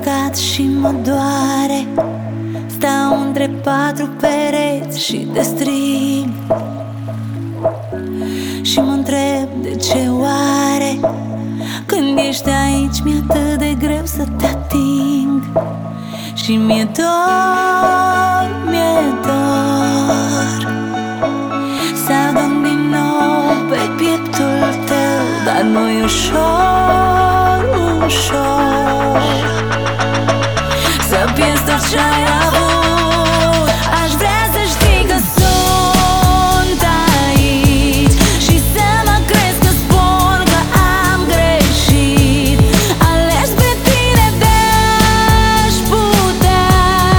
plecat și mă doare. Stau între patru pereți și te strig și mă întreb de ce oare când ești aici mi-e atât de greu să te ating. Și mi-e dor, mi-e dor să adorm din nou pe pieptul tău, dar nu-i ușor, ușor să pierzi tot ce-ai avut. Aș vrea să știi că sunt aici și să mă crezi că spun că am greșit. Ales pe tine de-aș putea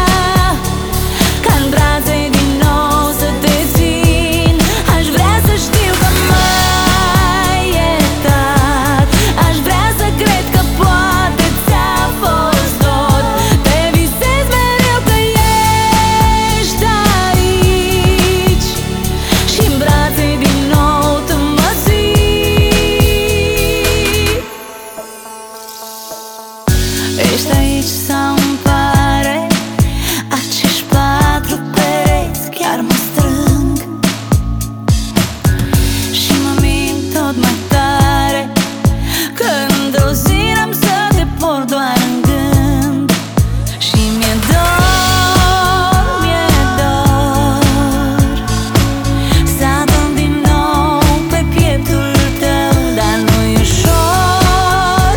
ca-n brațe din nou să te țin. Aș vrea să știu că m-ai iertat. Aș vrea să cred că poate ți-a fost tot. Te visez mereu că ești aici și-n brațe din nou tu mă ții. Ești aici sau îmi pare? Acești patru pereți chiar mă strâng și mă mint tot mai tare că într-o zi am să te port doar în gând. Și mi-e dor, mi-e dor să adorm din nou pe pieptul tău, dar nu-i ușor,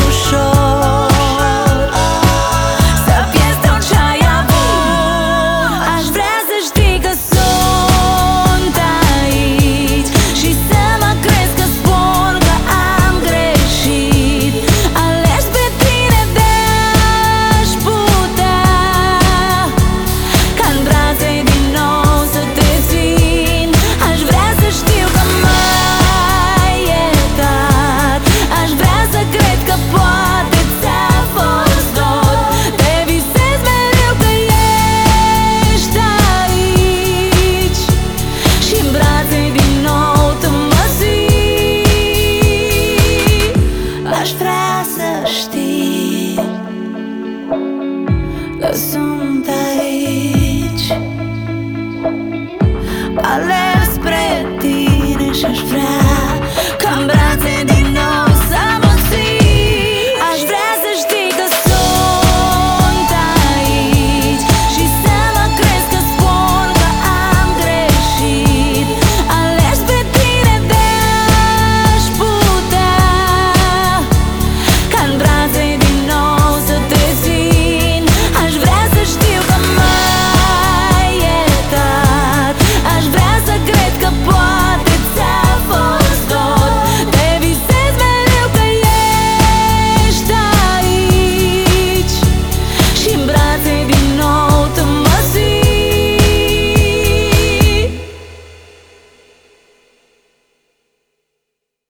ușor să pierzi tot ce-ai avut. Aș vrea să știi că sunt aici și să mă crezi că spun că am greșit. Ales pe tine de-aș putea ca-n brațe din nou să te țin. Aș vrea să știu că m-ai iertat. Aș vrea să cred că poate ți-a fost tot. Te visez mereu că ești aici și-n brațe din nou tu mă ții. Aș vrea să știi că sunt aici, ales spre tine și-aș vrea